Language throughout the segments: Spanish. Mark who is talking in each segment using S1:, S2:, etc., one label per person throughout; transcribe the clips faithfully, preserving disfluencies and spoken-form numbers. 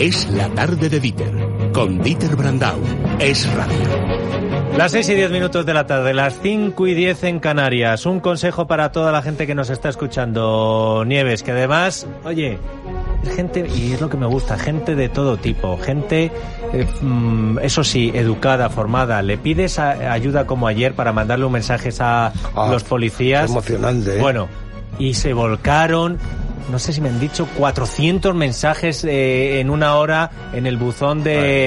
S1: Es la tarde de Dieter, con Dieter Brandau. Es radio.
S2: Las seis y diez minutos de la tarde, las cinco y diez en Canarias. Un consejo para toda la gente que nos está escuchando, Nieves, que además, oye, gente, y es lo que me gusta, gente de todo tipo, gente, eh, eso sí, educada, formada. Le pides a, ayuda como ayer para mandarle un mensaje a ah, los policías.
S3: Emocionante, ¿eh?
S2: Bueno, y se volcaron. No sé si me han dicho cuatrocientos mensajes eh, en una hora en el buzón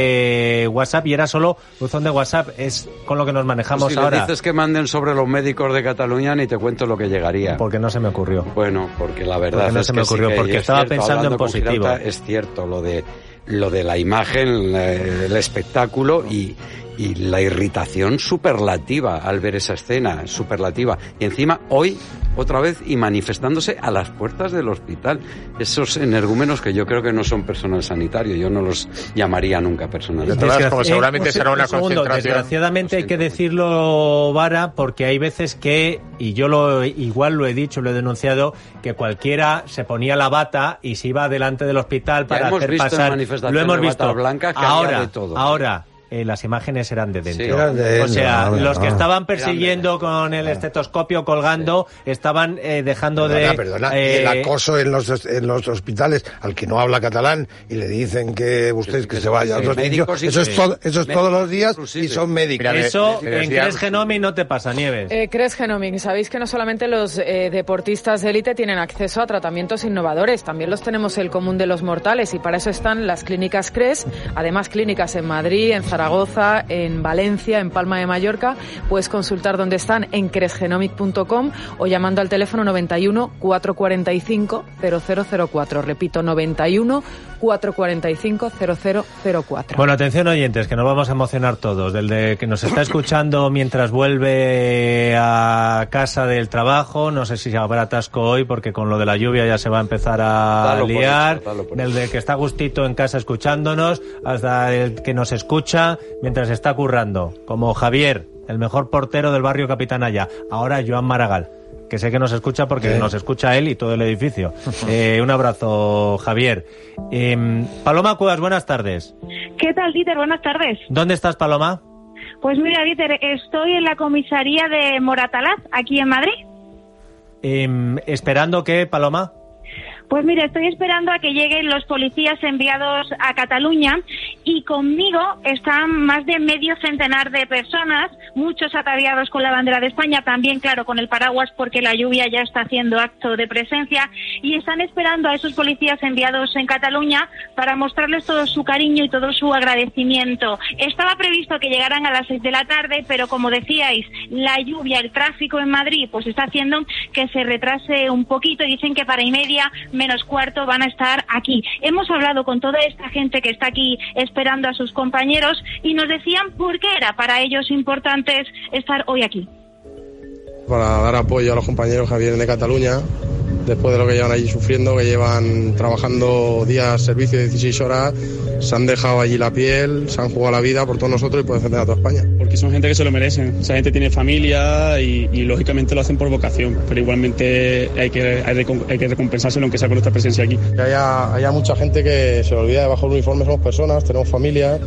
S2: de vale. WhatsApp, y era solo buzón de WhatsApp, es con lo que nos manejamos
S4: pues si
S2: ahora.
S4: Si dices que manden sobre los médicos de Cataluña, ni te cuento lo que llegaría.
S2: Porque no se me ocurrió.
S4: Bueno, porque la verdad porque
S2: no
S4: es
S2: se me
S4: que
S2: ocurrió,
S4: sí que
S2: porque estaba
S4: cierto,
S2: pensando en positivo.
S4: Girauta, es cierto, lo de lo de la imagen, el espectáculo y y la irritación superlativa al ver esa escena, superlativa. Y encima, hoy, otra vez, y manifestándose a las puertas del hospital. Esos energúmenos que yo creo que no son personal sanitario, yo no los llamaría nunca personal sanitario.
S5: Desgraci- como seguramente eh, será una
S2: segundo,
S5: concentración.
S2: Desgraciadamente hay que decirlo, Vara, porque hay veces que, y yo lo igual lo he dicho, lo he denunciado, que cualquiera se ponía la bata y se iba delante del hospital para
S4: ya hemos
S2: hacer
S4: visto
S2: pasar.
S4: Manifestaciones
S2: Lo hemos
S4: de
S2: visto.
S4: Bata Blanca que
S2: ahora,
S4: había de todo.
S2: ahora. Eh, las imágenes eran de dentro.
S4: Sí,
S3: eran de dentro,
S2: o sea,
S3: no, no,
S2: los que
S3: no.
S2: estaban persiguiendo con el estetoscopio colgando sí. estaban eh, dejando
S3: perdona,
S2: de...
S3: Perdona,
S2: eh,
S3: y el acoso en los en los hospitales al que no habla catalán y le dicen que usted que, que se vaya a otros sitios. Eso es, todo, eso es todos los días y son médicos.
S2: Mira, eso de, de, de en Cres Genomic no te pasa, Nieves.
S6: Eh, Cres Genomic, sabéis que no solamente los eh, deportistas de élite tienen acceso a tratamientos innovadores, también los tenemos el común de los mortales, y para eso están las clínicas Cres, además clínicas en Madrid, en Zaragoza, en Valencia, en Palma de Mallorca. Puedes consultar dónde están en cresgenomic punto com o llamando al teléfono noventa y uno, cuatrocientos cuarenta y cinco, cero cero cero cuatro. Repito, noventa y uno, cuatrocientos cuarenta y cinco, cero cero cero cuatro.
S2: Bueno, atención oyentes, que nos vamos a emocionar todos. Del de que nos está escuchando mientras vuelve a casa del trabajo, no sé si habrá atasco hoy porque con lo de la lluvia ya se va a empezar a dalo liar. Por eso, del de que está gustito en casa escuchándonos, hasta el que nos escucha mientras está currando, como Javier, el mejor portero del barrio Capitanaya, ahora Joan Maragall, que sé que nos escucha porque ¿Eh? nos escucha él y todo el edificio. Eh, un abrazo, Javier. Eh, Paloma Cuevas, buenas tardes.
S7: ¿Qué tal, Dieter? Buenas tardes.
S2: ¿Dónde estás, Paloma?
S7: Pues mira, Dieter, estoy en la comisaría de Moratalaz, aquí en Madrid.
S2: Eh, ¿Esperando qué, Paloma?
S7: Pues mira, estoy esperando a que lleguen los policías enviados a Cataluña y conmigo están más de medio centenar de personas, muchos ataviados con la bandera de España, también, claro, con el paraguas porque la lluvia ya está haciendo acto de presencia, y están esperando a esos policías enviados en Cataluña para mostrarles todo su cariño y todo su agradecimiento. Estaba previsto que llegaran a las seis de la tarde, pero como decíais, la lluvia, el tráfico en Madrid, pues está haciendo que se retrase un poquito, y dicen que para y media menos cuarto van a estar aquí. Hemos hablado con toda esta gente que está aquí esperando a sus compañeros y nos decían por qué era para ellos importante estar hoy aquí.
S8: Para dar apoyo a los compañeros que vienen de Cataluña, después de lo que llevan allí sufriendo, que llevan trabajando días, servicio de dieciséis horas, se han dejado allí la piel, se han jugado la vida por todos nosotros y por defender a toda España.
S9: Porque son gente que se lo merecen, esa gente tiene familia y, y lógicamente lo hacen por vocación, pero igualmente hay que, hay, hay que recompensárselo aunque sea con nuestra presencia aquí.
S8: Que haya, haya mucha gente que se le olvida de bajo el uniforme, somos personas, tenemos familia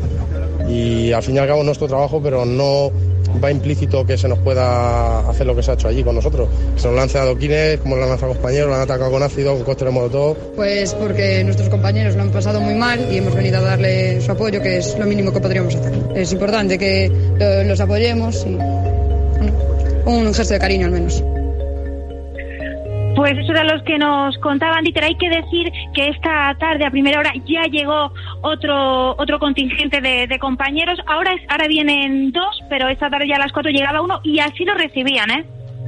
S8: y al fin y al cabo es nuestro trabajo, pero no va implícito que se nos pueda hacer lo que se ha hecho allí con nosotros. Que se nos lancen adoquines, como lo han lanzado compañeros, lo han atacado con ácido, con cócteles molotov.
S10: Pues porque nuestros compañeros lo han pasado muy mal y hemos venido a darle su apoyo, que es lo mínimo que podríamos hacer. Es importante que lo, los apoyemos y bueno, un gesto de cariño al menos.
S7: Pues eso era lo que nos contaban, Dieter. Hay que decir que esta tarde, a primera hora, ya llegó otro otro contingente de, de compañeros. Ahora es, ahora vienen dos, pero esta tarde ya a las cuatro llegaba uno y así lo recibían, ¿eh?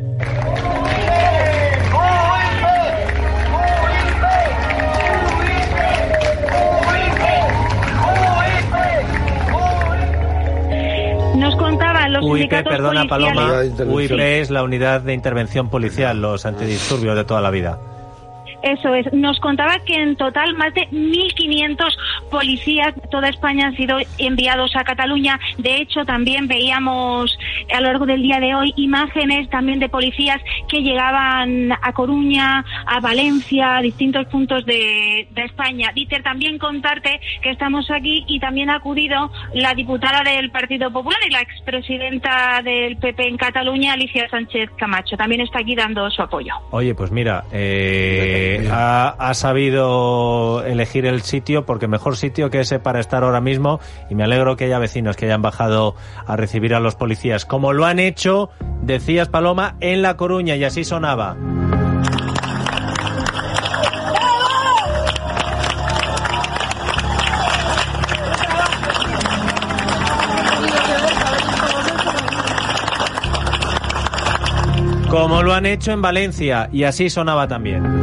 S7: Nos contaban los
S2: U I P,
S7: sindicatos
S2: perdona,
S7: policiales.
S2: Paloma, U I P es la unidad de intervención policial, los antidisturbios de toda la vida.
S7: Eso es, nos contaba que en total más de mil quinientos policías de toda España han sido enviados a Cataluña. De hecho, también veíamos a lo largo del día de hoy imágenes también de policías que llegaban a Coruña, a Valencia, a distintos puntos de, de España. Dieter, también contarte que estamos aquí y también ha acudido la diputada del Partido Popular y la expresidenta del P P en Cataluña, Alicia Sánchez Camacho. También está aquí dando su apoyo.
S2: Oye, pues mira, eh, ha, ha sabido elegir el sitio, porque mejor sitio que ese para estar ahora mismo, y me alegro que haya vecinos que hayan bajado a recibir a los policías, como lo han hecho, decías, Paloma, en La Coruña, y así sonaba. Como lo han hecho en Valencia, y así sonaba también.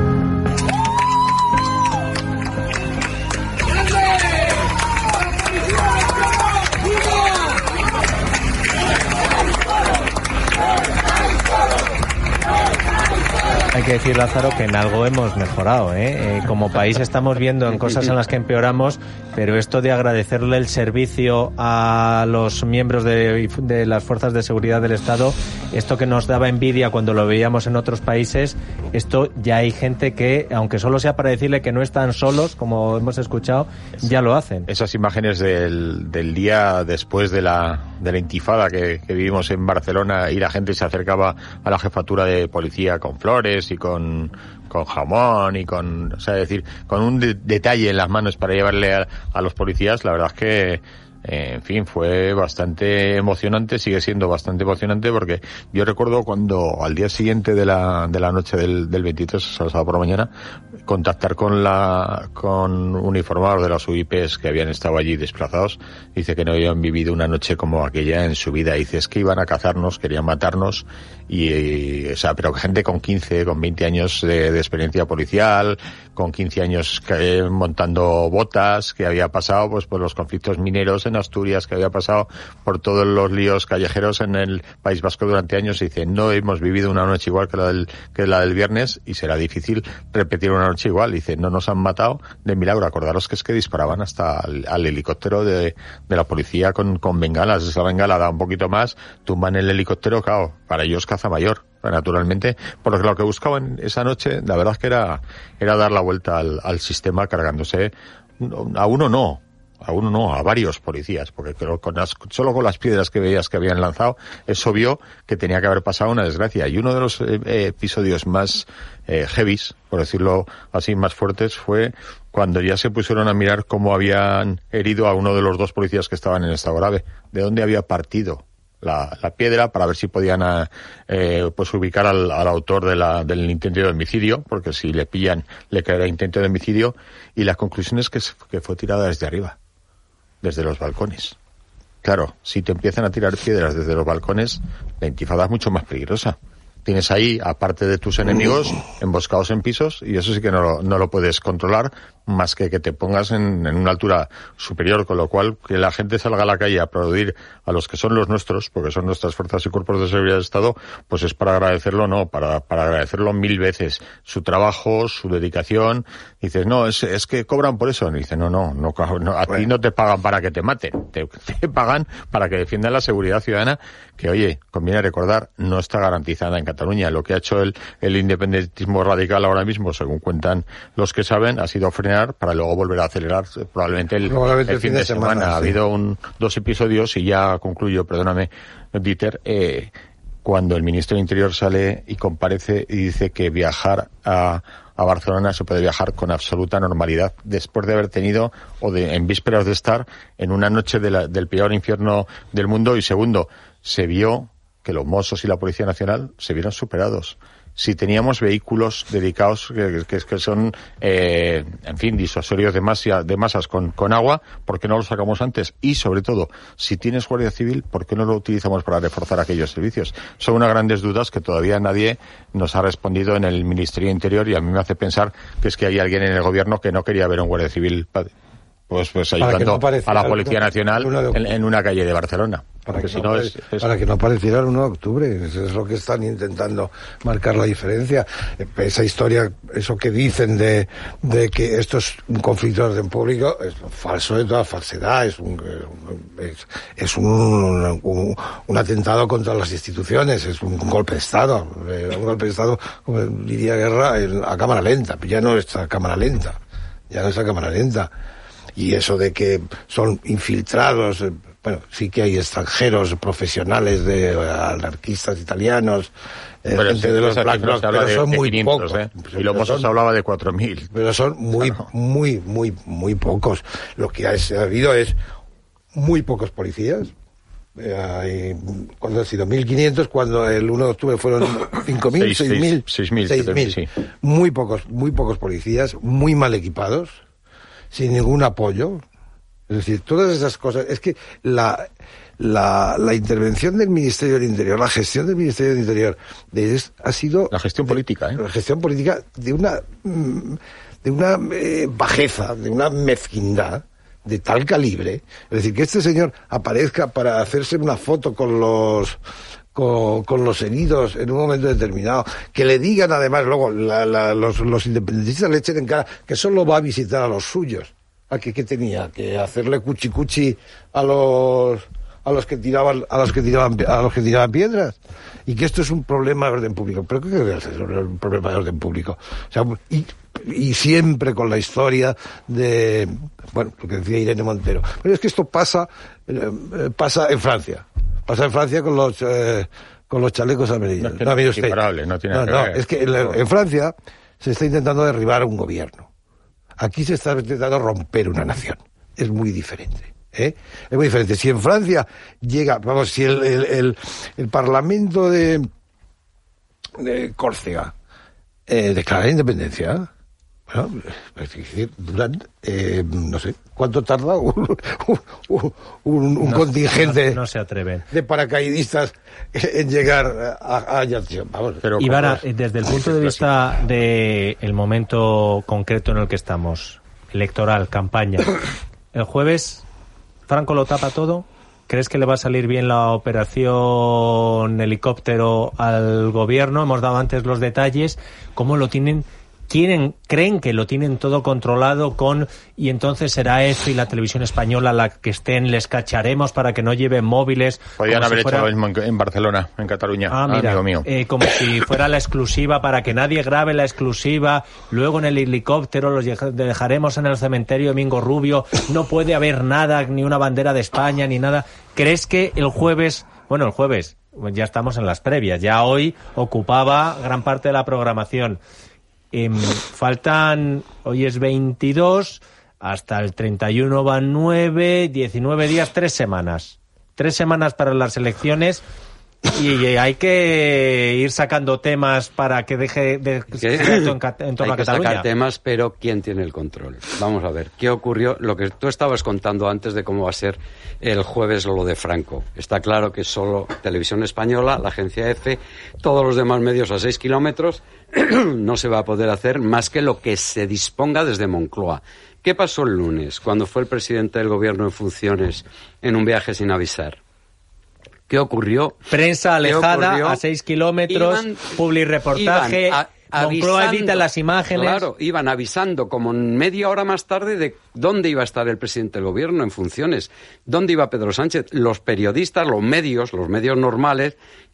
S2: Hay que decir, Lázaro, que en algo hemos mejorado, ¿eh? Eh, como país estamos viendo en cosas en las que empeoramos, pero esto de agradecerle el servicio a los miembros de, de las fuerzas de seguridad del Estado, esto que nos daba envidia cuando lo veíamos en otros países, esto ya hay gente que, aunque solo sea para decirle que no están solos, como hemos escuchado, ya lo hacen.
S5: Esas imágenes del, del día después de la, de la intifada que, que vivimos en Barcelona, y la gente se acercaba a la jefatura de policía con flores y con, con jamón y con, o sea, decir, con un de, detalle en las manos para llevarle a, a los policías, la verdad es que, eh, en fin, fue bastante emocionante, sigue siendo bastante emocionante, porque yo recuerdo cuando al día siguiente de la, de la noche del, del veintitrés, sábado por la mañana, contactar con la, con uniformados de las U I Pes que habían estado allí desplazados, dice que no habían vivido una noche como aquella en su vida, dice, es que iban a cazarnos, querían matarnos, y, y o sea, pero gente con quince, con veinte años de, de experiencia policial, con quince años que, montando botas, que había pasado pues por los conflictos mineros en Asturias, que había pasado por todos los líos callejeros en el País Vasco durante años, y dice, no hemos vivido una noche igual que la del, que la del viernes, y será difícil repetir una noche igual. Dice, no nos han matado de milagro. Acordaros que es que disparaban hasta al, al helicóptero de, de la policía con, con bengalas. Esa bengala da un poquito más, tumban el helicóptero, claro, para ellos caza mayor, naturalmente, porque lo que buscaban esa noche, la verdad es que era, era dar la vuelta al, al sistema, cargándose a uno no, a uno no, a varios policías, porque creo con las, solo con las piedras que veías que habían lanzado, es obvio que tenía que haber pasado una desgracia. Y uno de los eh, episodios más eh, heavies, por decirlo así, más fuertes, fue cuando ya se pusieron a mirar cómo habían herido a uno de los dos policías que estaban en estado grave, de dónde había partido la, la piedra, para ver si podían eh, pues ubicar al, al autor de la, del intento de homicidio, porque si le pillan le caerá intento de homicidio, y la conclusión es que, que fue tirada desde arriba, desde los balcones. Claro, si te empiezan a tirar piedras desde los balcones, la intifada es mucho más peligrosa. Tienes ahí, aparte de tus enemigos, emboscados en pisos, y eso sí que no lo, no lo puedes controlar, más que que te pongas en, en una altura superior, con lo cual que la gente salga a la calle a aplaudir a los que son los nuestros, porque son nuestras fuerzas y cuerpos de seguridad del Estado, pues es para agradecerlo, no, para, para agradecerlo mil veces. Su trabajo, su dedicación. Dices, no, es, es que cobran por eso. Y dice, no, no, no, no a ti no te pagan para que te maten, te, te pagan para que defiendan la seguridad ciudadana, que, oye, conviene recordar, no está garantizada en Cataluña. Lo que ha hecho el, el independentismo radical ahora mismo, según cuentan los que saben, ha sido frenar para luego volver a acelerar probablemente el, probablemente el, el fin, fin de, de semana. semana. Sí. Ha habido un, dos episodios, y ya concluyo, perdóname, Dieter, eh, cuando el ministro del Interior sale y comparece y dice que viajar a, a Barcelona se puede viajar con absoluta normalidad, después de haber tenido, o de en vísperas de estar en una noche de la, del peor infierno del mundo. Y segundo, se vio que los Mossos y la Policía Nacional se vieron superados. Si teníamos vehículos dedicados que, que, que son, eh, en fin, disuasorios de, masa, de masas con, con agua, ¿por qué no los sacamos antes? Y, sobre todo, si tienes Guardia Civil, ¿por qué no lo utilizamos para reforzar aquellos servicios? Son unas grandes dudas que todavía nadie nos ha respondido en el Ministerio de Interior, y a mí me hace pensar que es que hay alguien en el Gobierno que no quería ver un Guardia Civil pues, pues ayudando no a la Policía Nacional en, en una calle de Barcelona.
S3: para, que, si no, no es, es... para que no apareciera el uno de octubre. Eso es lo que están intentando marcar la diferencia. Esa historia, eso que dicen de, de que esto es un conflicto de orden público, es falso de toda falsedad, es un, es, es un, un, un atentado contra las instituciones, es un golpe de Estado, un golpe de Estado, como diría Guerra, a cámara lenta, ya no es a cámara lenta, ya no es a cámara lenta. Y eso de que son infiltrados, bueno, sí que hay extranjeros profesionales de anarquistas italianos, eh, gente de los Black Bloc, pero de, son de muy quinientos, pocos.
S5: ¿eh? Y lo se hablaba de cuatro mil.
S3: Pero son muy, claro. muy, muy, muy pocos. Lo que ha habido es muy pocos policías. Eh, ¿Cuándo ha sido? mil quinientos, cuando el uno de octubre fueron cinco mil, seis mil. seis mil. Sí. Muy pocos, muy pocos policías, muy mal equipados, sin ningún apoyo. Es decir, todas esas cosas. Es que la, la, la intervención del Ministerio del Interior, la gestión del Ministerio del Interior, de, es, ha sido...
S5: La gestión
S3: de,
S5: política, ¿eh?
S3: La gestión política de una, de una eh, bajeza, de una mezquindad de tal calibre. Es decir, que este señor aparezca para hacerse una foto con los... Con, con los heridos en un momento determinado, que le digan además luego la, la, los, los independentistas le echen en cara que solo va a visitar a los suyos. ¿A qué, qué tenía? ¿Que hacerle cuchi cuchi a los a los que tiraban a los que tiraban a los que tiraban piedras? Y que esto es un problema de orden público. ¿Pero qué es un problema de orden público? O sea, y, y siempre con la historia de, bueno, lo que decía Irene Montero. Pero es que esto pasa eh, pasa en Francia. Pasa en Francia con los eh, con los chalecos amarillos.
S5: No, no, es imparable, no tiene
S3: no,
S5: que
S3: no,
S5: ver.
S3: Es que en, en Francia se está intentando derribar un gobierno. Aquí se está intentando romper una nación. Es muy diferente. ¿eh? Es muy diferente. Si en Francia llega, vamos, si el, el, el, el Parlamento de, de Córcega eh, declara la independencia, bueno, es decir, duran, eh, no sé, ¿cuánto tarda un, un, un, un
S2: no,
S3: contingente
S2: no, no se atreven.
S3: de paracaidistas en llegar a Ajaccio? Vamos,
S2: pero Ibarra, desde el punto de vista del momento concreto en el que estamos, electoral, campaña, el jueves Franco lo tapa todo. ¿Crees que le va a salir bien la operación helicóptero al gobierno? Hemos dado antes los detalles. ¿Cómo lo tienen? Quieren, creen que lo tienen todo controlado con, y entonces será esto y la televisión española la que estén, les cacharemos para que no lleven móviles.
S5: Podrían haber
S2: si fuera...
S5: hecho lo mismo en Barcelona, en Cataluña.
S2: Ah, mira,
S5: amigo mío.
S2: Eh, como si fuera la exclusiva, para que nadie grabe la exclusiva, luego en el helicóptero los dejaremos en el cementerio Domingo Rubio, no puede haber nada, ni una bandera de España, ni nada. ¿Crees que el jueves, bueno, el jueves, ya estamos en las previas, ya hoy ocupaba gran parte de la programación? Eh, faltan, hoy es veintidós, hasta el treinta y uno van nueve, diecinueve días, tres semanas. Tres semanas para las elecciones y hay que ir sacando temas para que deje de en, en torno
S4: hay
S2: a Cataluña.
S4: Hay que sacar temas, pero ¿quién tiene el control? Vamos a ver, ¿qué ocurrió? Lo que tú estabas contando antes de cómo va a ser el jueves lo de Franco. Está claro que solo Televisión Española, la agencia EFE, todos los demás medios a seis kilómetros, no se va a poder hacer más que lo que se disponga desde Moncloa. ¿Qué pasó el lunes, cuando fue el presidente del gobierno en funciones en un viaje sin avisar? ¿Qué ocurrió?
S2: Prensa alejada ocurrió? A seis kilómetros, publireportaje, Moncloa edita las imágenes.
S4: Claro, iban avisando como media hora más tarde de dónde iba a estar el presidente del gobierno en funciones, dónde iba Pedro Sánchez. Los periodistas, los medios, los medios normales,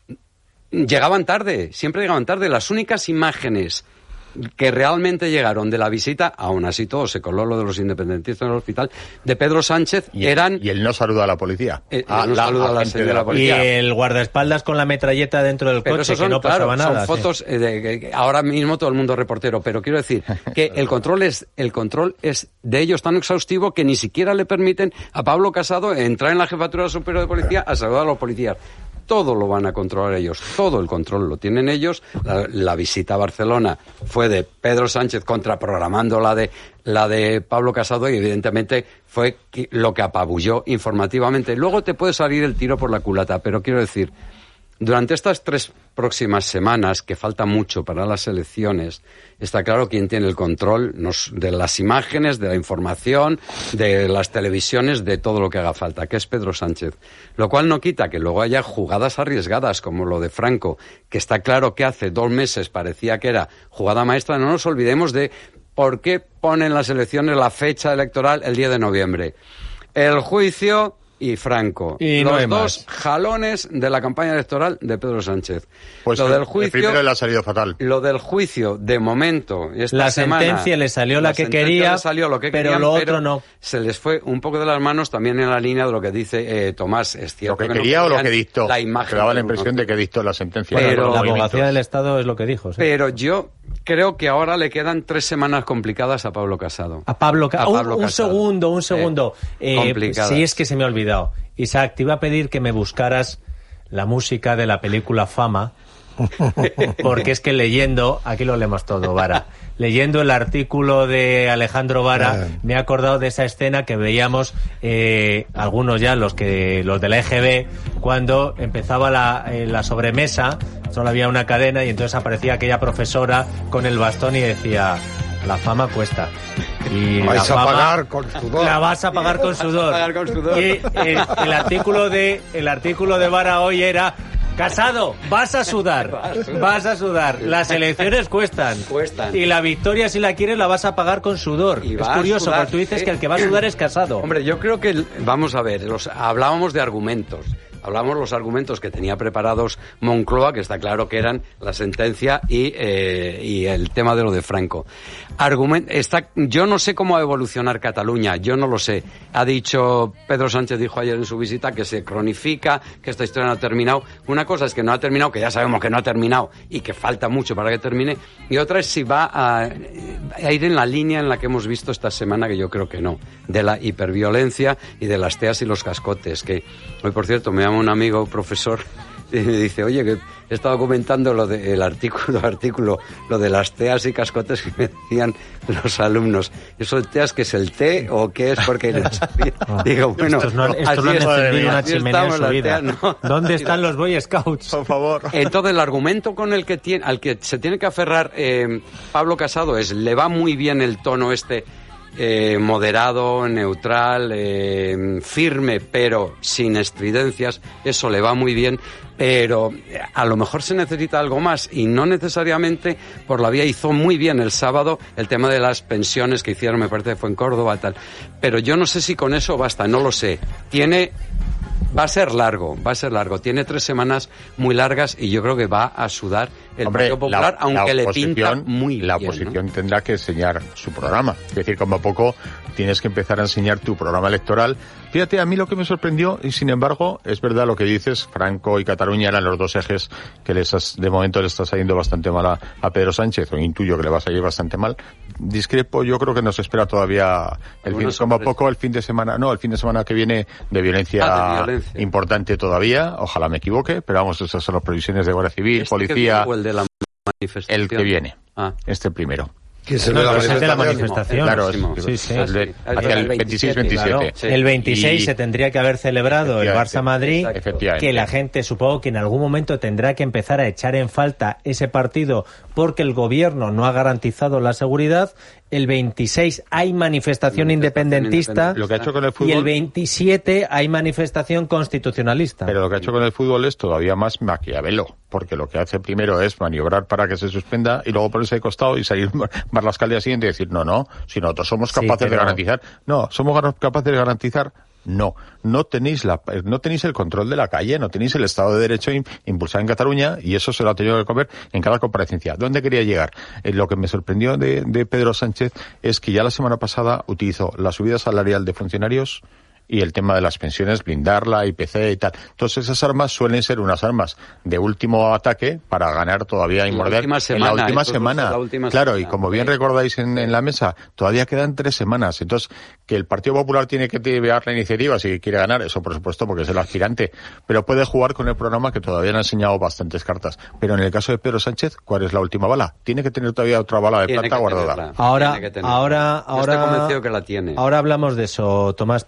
S4: llegaban tarde, siempre llegaban tarde. Las únicas imágenes que realmente llegaron de la visita, aún así todo se coló lo de los independentistas en el hospital, de Pedro Sánchez,
S5: y,
S4: eran...
S5: Y el no saluda a la policía.
S4: El, ah, no la, saluda a la, de la policía.
S2: Y el guardaespaldas con la metralleta dentro del
S4: pero
S2: coche,
S4: son,
S2: que no
S4: claro,
S2: pasaba nada.
S4: Son fotos, sí. de, de, de, ahora mismo todo el mundo es reportero, pero quiero decir que el control es el control es de ellos tan exhaustivo que ni siquiera le permiten a Pablo Casado entrar en la Jefatura Superior de Policía a saludar a los policías. Todo lo van a controlar ellos, todo el control lo tienen ellos. La, la visita a Barcelona fue de Pedro Sánchez contraprogramando la de la de Pablo Casado y evidentemente fue lo que apabulló informativamente. Luego te puede salir el tiro por la culata, pero quiero decir, Durante estas tres próximas semanas, que falta mucho para las elecciones, está claro quién tiene el control nos, de las imágenes, de la información, de las televisiones, de todo lo que haga falta, que es Pedro Sánchez. Lo cual no quita que luego haya jugadas arriesgadas, como lo de Franco, que está claro que hace dos meses parecía que era jugada maestra. No nos olvidemos de por qué ponen las elecciones la fecha electoral el diez de noviembre. El juicio y Franco.
S2: Y
S4: los
S2: no hay
S4: dos
S2: más.
S4: jalones de la campaña electoral de Pedro Sánchez.
S5: Pues
S4: lo
S5: el,
S4: del juicio,
S5: el primero le ha salido fatal.
S4: Lo del juicio, de momento, esta
S2: la
S4: semana,
S2: sentencia le salió la,
S4: la
S2: que
S4: sentencia
S2: quería,
S4: le salió lo que
S2: pero
S4: querían,
S2: lo otro
S4: pero
S2: no.
S4: Se les fue un poco de las manos también en la línea de lo que dice eh, Tomás. Es cierto
S5: Lo que
S4: que
S5: quería
S4: no
S5: o lo que dictó.
S4: La imagen
S5: que daba la
S4: de uno.
S5: impresión de que dictó la sentencia.
S4: Pero-
S2: Bueno, la
S5: Movimientos.
S2: abogacía del Estado es lo que dijo. Sí.
S4: Pero yo creo que ahora le quedan tres semanas complicadas a Pablo Casado.
S2: A Pablo, Ca-
S4: A
S2: un-
S4: Pablo
S2: un,
S4: Casado.
S2: segundo, un segundo.
S4: Eh,
S2: Eh,
S4: complicadas.
S2: si es que se me ha olvidado. Isaac, te iba a pedir que me buscaras la música de la película Fama, porque es que leyendo, aquí lo leemos todo, Vara, leyendo el artículo de Alejandro Vara, me he acordado de esa escena que veíamos eh, algunos ya, los que los de la E G B, cuando empezaba la, eh, la sobremesa, solo había una cadena y entonces aparecía aquella profesora con el bastón y decía: la fama cuesta. Y
S3: Vais
S2: la
S3: a
S2: fama
S3: pagar con sudor.
S2: La vas a pagar con sudor.
S4: pagar con sudor.
S2: Y el, el artículo de el artículo de Vara hoy era: Casado, vas a sudar, vas a sudar. Las elecciones cuestan.
S4: Cuestan.
S2: Y la victoria, si la quieres, la vas a pagar con sudor.
S4: Y
S2: Es
S4: va a
S2: curioso,
S4: sudar,
S2: porque tú dices
S4: ¿eh?
S2: que el que va a sudar es Casado.
S4: Hombre, yo creo que, vamos a ver, los, hablábamos de argumentos. Hablamos los argumentos que tenía preparados Moncloa, que está claro que eran la sentencia y, eh, y el tema de lo de Franco. Argument, está, yo no sé cómo va a evolucionar Cataluña, yo no lo sé. Ha dicho, Pedro Sánchez dijo ayer en su visita que se cronifica, que esta historia no ha terminado. Una cosa es que no ha terminado, que ya sabemos que no ha terminado y que falta mucho para que termine. Y otra es si va a, a ir en la línea en la que hemos visto esta semana, que yo creo que no, de la hiperviolencia y de las teas y los cascotes. Que hoy, por cierto, me llama un amigo profesor y me dice: oye, que he estado comentando lo de, el artículo, artículo, lo de las teas y cascotes que me decían los alumnos. ¿Eso de teas que es el té o qué es? Porque no sabía. Digo, bueno,
S2: Estos no, estos
S4: así
S2: no han
S4: es-
S2: encendido una
S4: así
S2: chimenea en
S4: estamos
S2: su
S4: las
S2: vida.
S4: teas, ¿no?
S2: ¿Dónde están los Boy Scouts?
S5: Por favor.
S4: Entonces, el argumento con el que tiene, al que se tiene que aferrar eh, Pablo Casado es: le va muy bien el tono este eh, moderado, neutral, eh, firme, pero sin estridencias. Eso le va muy bien, pero a lo mejor se necesita algo más, y no necesariamente por la vía. Hizo muy bien el sábado el tema de las pensiones que hicieron, me parece que fue en Córdoba, tal. Pero yo no sé si con eso basta, no lo sé. Tiene... Va a ser largo, va a ser largo. Tiene tres semanas muy largas y yo creo que va a sudar el
S5: Hombre,
S4: Partido Popular,
S5: la,
S4: aunque
S5: la
S4: le pinta
S5: oposición-
S4: muy
S5: La
S4: bien,
S5: oposición
S4: ¿no?
S5: tendrá que enseñar su programa. Es decir, como poco tienes que empezar a enseñar tu programa electoral. Fíjate, a mí lo que me sorprendió, y sin embargo, es verdad lo que dices, Franco y Cataluña eran los dos ejes que les has- de momento le está saliendo bastante mal a, a Pedro Sánchez, o intuyo que le va a salir bastante mal. Discrepo, yo creo que nos espera todavía el fin,
S4: Alguna
S5: como
S4: sorpresa.
S5: poco el fin de semana, no, el fin de semana que viene de violencia,
S4: Ah, de violencia.
S5: importante todavía, ojalá me equivoque, pero vamos, esas son las previsiones de Guardia Civil,
S4: ¿Este que
S5: policía,
S4: viene o el de la manifestación?
S5: el que viene,
S4: Ah.
S5: este primero.
S3: Que se
S2: No,
S3: ve la
S2: pero ese es de la
S3: manifestación.
S2: manifestación.
S5: Claro,
S4: próximo.
S5: es-
S2: Sí, sí.
S5: el de-
S4: Sí.
S5: hacia el veintiséis veintisiete.
S2: Claro.
S4: Sí.
S2: El veintiséis
S5: Y-
S2: se tendría que haber celebrado el
S5: Efectivamente.
S2: Barça-Madrid,
S4: Exacto.
S5: Efectivamente.
S2: que la gente supongo que en algún momento tendrá que empezar a echar en falta ese partido porque el gobierno no ha garantizado la seguridad. El veintiséis hay manifestación,
S4: Manifestación
S2: independentista
S4: independentista.
S5: Lo que ha hecho con el
S2: y
S5: fútbol,
S2: el veintisiete hay manifestación constitucionalista.
S5: pero lo que ha hecho con el fútbol es todavía más maquiavelo, porque lo que hace primero es maniobrar para que se suspenda y luego ponerse de costado y salir Marlaska al día siguiente y decir, no, no, si nosotros somos
S2: Sí,
S5: capaces de
S2: pero-
S5: garantizar, no, somos gar- capaces de garantizar, no, no tenéis la, no tenéis el control de la calle, no tenéis el Estado de Derecho im- impulsado en Cataluña, y eso se lo ha tenido que comer en cada comparecencia. ¿Dónde quería llegar? Eh, lo que me sorprendió de, de Pedro Sánchez es que ya la semana pasada utilizó la subida salarial de funcionarios y el tema de las pensiones, blindarla, I P C y tal. Entonces esas armas suelen ser unas armas de último ataque para ganar todavía y
S4: En la
S5: morder
S4: última
S5: en
S4: semana,
S5: la última
S4: eso es
S5: semana.
S4: la última
S5: claro,
S4: semana.
S5: y como bien recordáis en, en la mesa, todavía quedan tres semanas. Entonces, que el Partido Popular tiene que llevar la iniciativa si quiere ganar, eso por supuesto, porque es el aspirante, pero puede jugar con el programa que todavía le ha enseñado bastantes cartas. Pero en el caso de Pedro Sánchez, ¿cuál es la última bala? Tiene que tener todavía otra bala de
S4: Tiene
S5: plata
S4: que
S5: guardada.
S4: tenerla,
S2: Ahora,
S4: tiene que tenerla.
S2: ahora,
S4: Yo estoy
S2: ahora,
S4: convencido que la tiene.
S2: ahora hablamos de eso, Tomás, pero eh,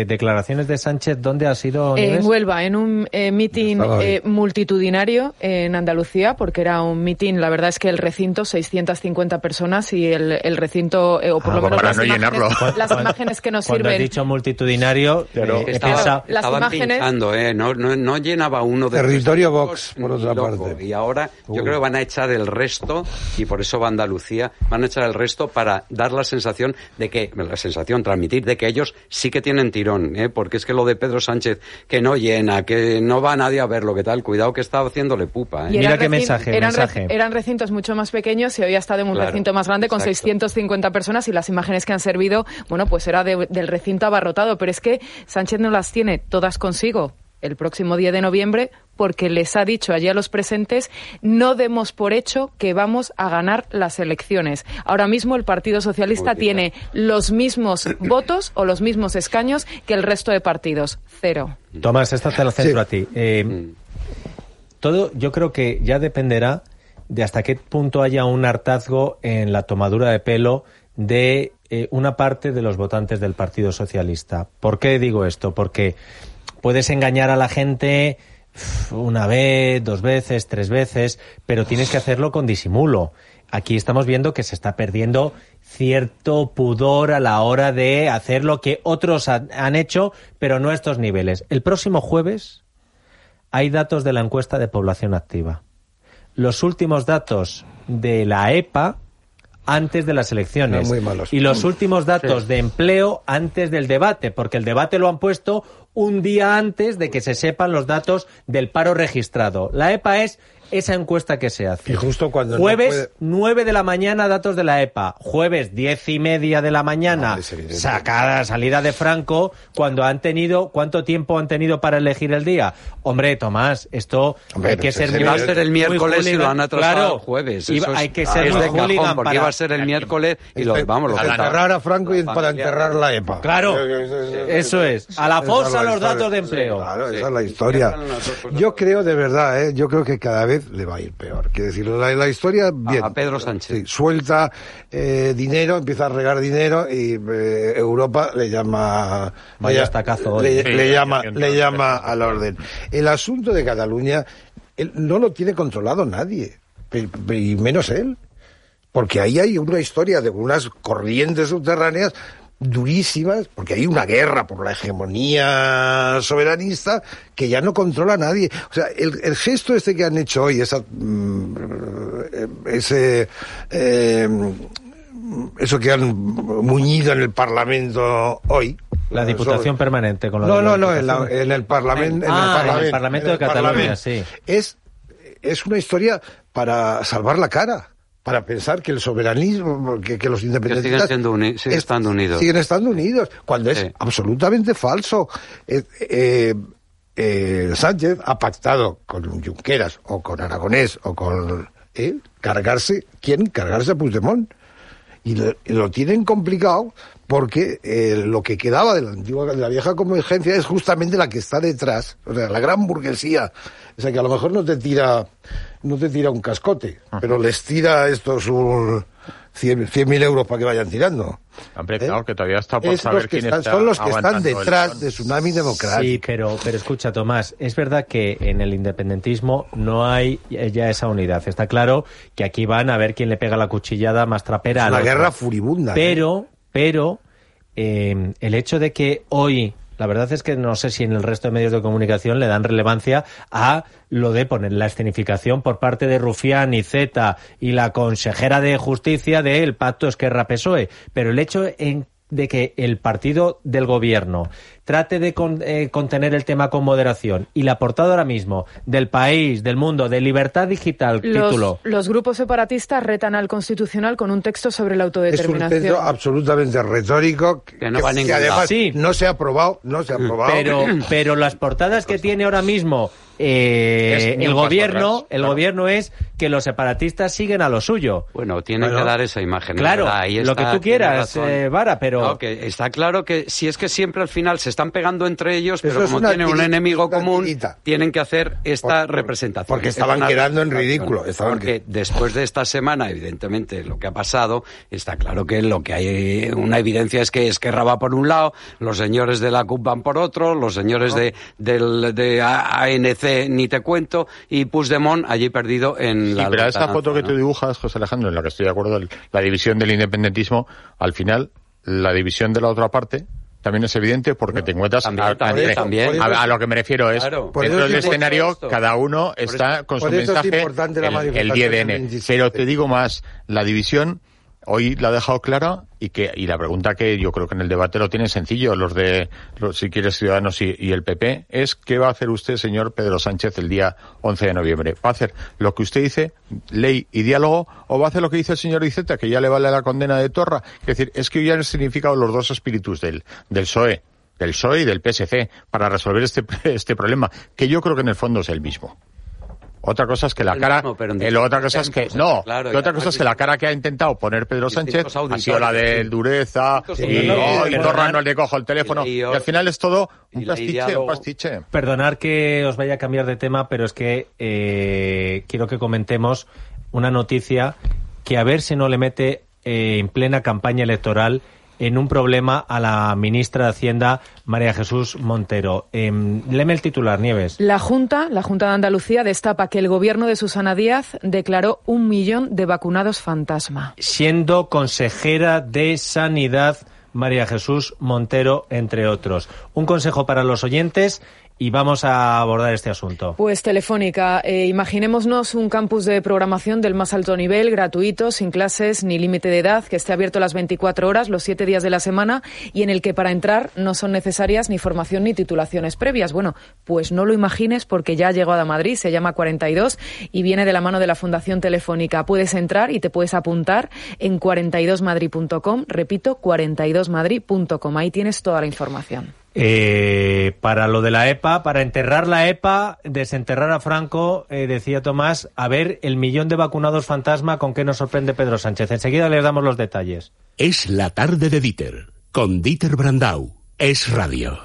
S2: eh, declaraciones de Sánchez, ¿dónde ha sido?
S6: En
S2: Nieves?
S6: Huelva, en un eh, mitin eh, multitudinario en Andalucía, porque era un mitin, la verdad es que el recinto, seiscientas cincuenta personas, y el, el recinto, eh, o por
S5: Ah,
S6: lo menos
S5: para
S6: las,
S5: no
S6: imágenes,
S5: llenarlo.
S6: las imágenes que nos
S2: Cuando
S6: sirven.
S2: he dicho multitudinario,
S5: Pero
S2: eh, he
S4: Estaba-
S2: pensado...
S6: Las
S4: estaban
S6: imágenes-
S4: pinchando, ¿eh? No, no, no llenaba uno de
S3: Territorio
S4: los
S3: Vox,
S4: ni
S3: por otra
S4: loco.
S3: parte.
S4: Y ahora
S3: Uy.
S4: yo creo que van a echar el resto, y por eso va a Andalucía, van a echar el resto para dar la sensación de que, la sensación, transmitir de que ellos sí que tienen tirón, ¿eh? Porque es que lo de Pedro Sánchez, que no llena, que no va nadie a verlo, que tal, cuidado que está haciéndole pupa, ¿eh?
S6: Y
S2: Mira
S6: eran
S2: qué
S6: recin-
S2: mensaje,
S6: eran,
S2: mensaje.
S6: re- eran recintos mucho más pequeños y hoy ha estado en un
S4: Claro,
S6: recinto más grande con
S4: exacto.
S6: seiscientas cincuenta personas, y las imágenes que han servido, bueno, pues era de- del recinto abarrotado. Pero es que Sánchez no las tiene todas consigo el próximo diez de noviembre, porque les ha dicho allí a los presentes: no demos por hecho que vamos a ganar las elecciones. Ahora mismo el Partido Socialista
S4: Uy, qué
S6: tiene los mismos votos o los mismos escaños que el resto de partidos. Cero.
S2: Tomás, esta te la centro
S3: Sí.
S2: a ti. Eh,
S4: Mm.
S2: todo yo creo que ya dependerá de hasta qué punto haya un hartazgo en la tomadura de pelo de eh, una parte de los votantes del Partido Socialista. ¿Por qué digo esto? Porque puedes engañar a la gente uf, una vez, dos veces, tres veces, pero tienes que hacerlo con disimulo. Aquí estamos viendo que se está perdiendo cierto pudor a la hora de hacer lo que otros han, han hecho, pero no a estos niveles. El próximo jueves hay datos de la encuesta de población activa. Los últimos datos de la E P A antes de las elecciones.
S3: Eran muy malos.
S2: Y los últimos datos
S4: Sí.
S2: de empleo antes del debate, porque el debate lo han puesto un día antes de que se sepan los datos del paro registrado. La E P A es esa encuesta que se hace.
S3: Y justo cuando no
S2: Jueves,
S3: puede-
S2: nueve de la mañana, datos de la E P A. Jueves, diez y media de la mañana,
S3: No, es evidente.
S2: sacada, salida de Franco, cuando han tenido, ¿cuánto tiempo han tenido para elegir el día? Hombre, Tomás, esto
S3: Hombre,
S2: hay que
S3: pues
S2: ser
S3: es
S2: muy...
S4: Iba a ser el
S2: muy
S4: miércoles y
S2: hooligan.
S4: lo han atrasado
S2: Claro,
S4: al jueves.
S2: iba-
S4: Eso es-
S2: hay que
S4: ah,
S2: ser
S4: es
S2: muy
S4: de cajón,
S2: hooligan
S4: porque
S2: para...
S4: iba a ser el miércoles y lo, vamos, lo
S3: para enterrar a Franco y para enterrar la E P A.
S2: Claro, eso es. A la
S3: Esa
S2: fosa
S3: es la
S2: los
S3: historia.
S2: datos de empleo.
S3: Claro,
S4: Sí.
S3: esa es la historia.
S4: Ya están las dos cosas.
S3: Yo creo de verdad, ¿eh? yo creo que cada vez le va a ir peor. Quiero decir, la, la historia, bien.
S4: a Pedro Sánchez.
S3: Sí, suelta eh, dinero, empieza a regar dinero y eh, Europa le llama...
S2: Vaya
S3: le,
S2: estacazo hoy.
S3: le,
S5: Sí,
S3: le llama,
S5: sí,
S3: le
S5: sí.
S3: llama al orden. El asunto de Cataluña él, no lo tiene controlado nadie, pe- pe- y menos él. Porque ahí hay una historia de unas corrientes subterráneas durísimas, porque hay una guerra por la hegemonía soberanista que ya no controla a nadie. O sea, el, el gesto este que han hecho hoy, esa, mm, ese, eh, eso que han muñido en el Parlamento hoy.
S2: La Diputación Permanente. Con lo
S3: No,
S2: de la
S3: no, no, en, la-
S2: Diputación.
S3: en el Parlamento.
S2: Ah, en el Parlamento de Cataluña, sí.
S3: Es, es una historia para salvar la cara, para pensar que el soberanismo, que, que los independentistas...
S4: siguen siendo uni- siguen
S3: es-
S4: estando unidos.
S3: Siguen estando unidos, cuando es
S4: Sí.
S3: absolutamente falso. Eh, eh, eh, Sánchez ha pactado con Junqueras, o con Aragonés, o con... eh, cargarse, ¿quién? Cargarse a Puigdemont. Y lo, y lo tienen complicado porque eh, lo que quedaba de la antigua, de la vieja convergencia es justamente la que está detrás, o sea, la gran burguesía, o sea, que a lo mejor no te tira, no te tira un cascote, pero les tira estos un cien mil euros para que vayan tirando.
S5: Hombre,
S3: ¿Eh?
S5: claro, que todavía está por
S3: Es
S5: saber
S3: los que
S5: quién
S3: están,
S5: está
S3: son los que están
S5: aguantando el
S3: detrás
S5: tirón.
S3: de Tsunami Democrático.
S2: Sí, pero, pero escucha, Tomás, es verdad que en el independentismo no hay ya esa unidad. Está claro que aquí van a ver quién le pega la cuchillada más trapera
S3: Es
S2: al
S3: una
S2: otro.
S3: guerra furibunda. ¿eh?
S2: Pero, pero, eh, el hecho de que hoy, la verdad es que no sé si en el resto de medios de comunicación le dan relevancia a lo de poner la escenificación por parte de Rufián y Zeta y la consejera de Justicia del pacto Esquerra-P S O E. Pero el hecho en de que el partido del gobierno trate de con, eh, contener el tema con moderación y la portada ahora mismo del País, del Mundo, de Libertad Digital,
S6: Los,
S2: título...
S6: los grupos separatistas retan al Constitucional con un texto sobre la
S3: Es un
S6: autodeterminación.
S3: texto absolutamente retórico que,
S4: Que no va a ningún
S3: además
S2: lado. Sí.
S3: no se ha aprobado, no se ha aprobado.
S2: Pero, pero las portadas que tiene ahora mismo eh, el gobierno, el claro. gobierno es que los separatistas siguen a lo suyo.
S4: Bueno, tienen bueno, que dar esa imagen.
S2: Claro,
S4: ahí
S2: lo
S4: está,
S2: que tú quieras, eh, Vara, pero...
S4: No, que está claro que si es que siempre al final se están pegando entre ellos, pero Eso como tienen un enemigo común, tirita. tienen que hacer esta por, representación.
S3: Porque estaban quedando en ridículo. Estaban
S4: porque que... después de esta semana, evidentemente, lo que ha pasado, está claro que lo que hay, una evidencia es que Esquerra va por un lado, los señores de la C U P van por otro, los señores no. de, del, de A N C ni te cuento, y Puigdemont allí perdido en
S5: sí,
S4: la...
S5: pero esta foto ¿no? que tú dibujas, José Alejandro, en la que estoy de acuerdo, la división del independentismo, al final, la división de la otra parte también es evidente porque no, te encuentras
S4: también,
S5: a,
S4: también,
S5: a,
S4: también.
S5: A, a lo que me refiero es
S4: claro,
S5: dentro del escenario cada uno está
S3: eso,
S5: con su mensaje el, el diez de enero, pero te digo más, la división hoy la ha dejado clara y que y la pregunta que yo creo que en el debate lo tienen sencillo los de los, si quieres Ciudadanos y, y el P P es ¿qué va a hacer usted, señor Pedro Sánchez, el día once de noviembre? ¿Va a hacer lo que usted dice, ley y diálogo, o va a hacer lo que dice el señor Iceta, que ya le vale la condena de Torra? Es decir, es que ya han significado los dos espíritus del del P S O E, del P S O E y del P S C para resolver este este problema, que yo creo que en el fondo es el mismo. Otra cosa es que la cara, mismo, eh, otra cosa es que, no, claro, que otra cosa es que la cara que ha intentado poner Pedro Sánchez ha sido la de dureza, sí, y, oh, y Torra no le cojo el teléfono, y, y al final es todo un pastiche, un pastiche.
S2: Perdonar que os vaya a cambiar de tema, pero es que eh, quiero que comentemos una noticia que a ver si no le mete eh, en plena campaña electoral en un problema a la ministra de Hacienda, María Jesús Montero. Eh, léeme el titular, Nieves.
S6: La Junta, la Junta de Andalucía, destapa que el gobierno de Susana Díaz declaró un millón de vacunados fantasma.
S2: Siendo consejera de Sanidad, María Jesús Montero, entre otros. Un consejo para los oyentes y vamos a abordar este asunto.
S6: Pues Telefónica, eh, imaginémonos un campus de programación del más alto nivel, gratuito, sin clases ni límite de edad, que esté abierto las veinticuatro horas, los siete días de la semana, y en el que para entrar no son necesarias ni formación ni titulaciones previas. Bueno, pues no lo imagines porque ya ha llegado a Madrid, se llama cuarenta y dos y viene de la mano de la Fundación Telefónica. Puedes entrar y te puedes apuntar en cuarenta y dos madrid punto com, repito, cuarenta y dos madrid punto com, ahí tienes toda la información.
S2: Eh, para lo de la E P A, para enterrar la E P A, desenterrar a Franco, eh, decía Tomás, a ver el millón de vacunados fantasma con qué nos sorprende Pedro Sánchez. Enseguida les damos los detalles.
S1: Es la tarde de Dieter, con Dieter Brandau. Es Radio.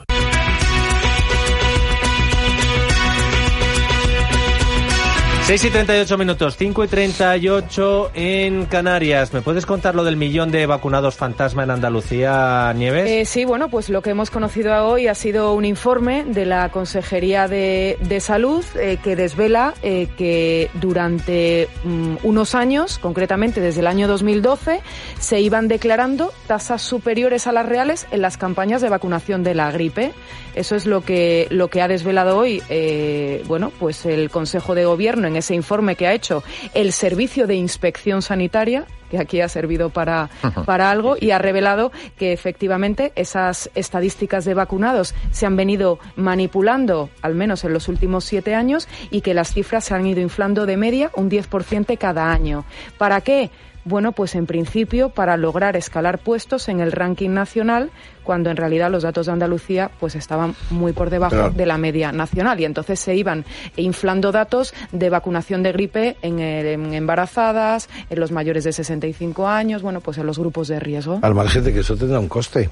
S2: seis y treinta y ocho minutos, cinco y treinta y ocho en Canarias. ¿Me puedes contar lo del millón de vacunados fantasma en Andalucía, Nieves?
S6: Eh, sí, bueno, pues lo que hemos conocido hoy ha sido un informe de la Consejería de, de Salud eh, que desvela eh, que durante um, unos años, concretamente desde el año dos mil doce, se iban declarando tasas superiores a las reales en las campañas de vacunación de la gripe. Eso es lo que, lo que ha desvelado hoy, eh, bueno, pues el Consejo de Gobierno en ese informe que ha hecho el Servicio de Inspección Sanitaria, que aquí ha servido para, para algo, y ha revelado que efectivamente esas estadísticas de vacunados se han venido manipulando, al menos en los últimos siete años, y que las cifras se han ido inflando de media un diez por ciento cada año. ¿Para qué? Bueno, pues en principio para lograr escalar puestos en el ranking nacional, cuando en realidad los datos de Andalucía pues estaban muy por debajo claro. de la media nacional, y entonces se iban inflando datos de vacunación de gripe en, en embarazadas, en los mayores de sesenta y cinco años, bueno, pues en los grupos de riesgo.
S3: Al margen de que eso tendrá un coste.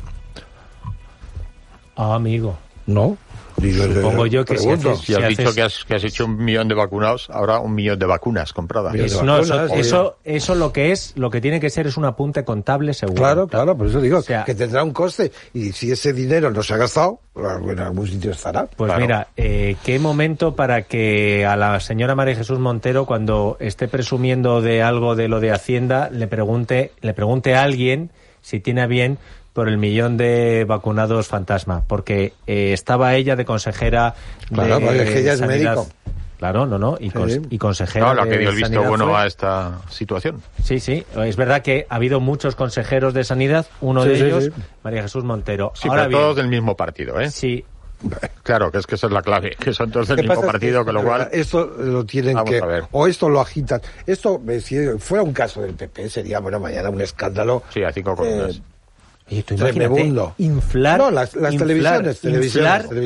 S2: Ah, amigo.
S3: ¿No?
S2: Digo, Supongo yo que si, haces,
S5: si has si dicho haces... que, has, que has hecho un millón de vacunados, habrá un millón de vacunas compradas.
S2: Es, no, vacunas, eso, eso, eso lo que es, lo que tiene que ser es un apunte contable seguro.
S3: Claro, claro, por eso digo, o sea, que tendrá un coste, y si ese dinero no se ha gastado, en algún sitio estará.
S2: Pues
S3: claro.
S2: Mira, eh, qué momento para que a la señora María Jesús Montero, cuando esté presumiendo de algo de lo de Hacienda, le pregunte, le pregunte a alguien si tiene a bien por el millón de vacunados fantasma, porque eh, estaba ella de consejera
S3: claro, de es que ella es
S2: Sanidad.
S3: Médico.
S2: Claro, no, no, y, con, sí. y consejera.
S5: No, la que dio el visto bueno
S2: fue...
S5: a esta situación.
S2: Sí, sí, es verdad que ha habido muchos consejeros de Sanidad, uno sí, de sí, ellos, sí. María Jesús Montero.
S5: Sí,
S2: Ahora
S5: pero
S2: bien,
S5: todos del mismo partido, ¿eh?
S2: Sí.
S5: Claro, que es que esa es la clave, que son todos del mismo partido, con lo cual...
S3: Esto lo tienen que... O esto lo agitan. Esto, si fuera un caso del P P, sería, bueno, mañana un escándalo.
S5: Sí, a cinco columnas. Eh,
S2: Y tú imagínate, inflar,
S3: no, las, las
S2: inflar,
S3: televisiones, televisiones,
S2: inflar,
S3: televisiones.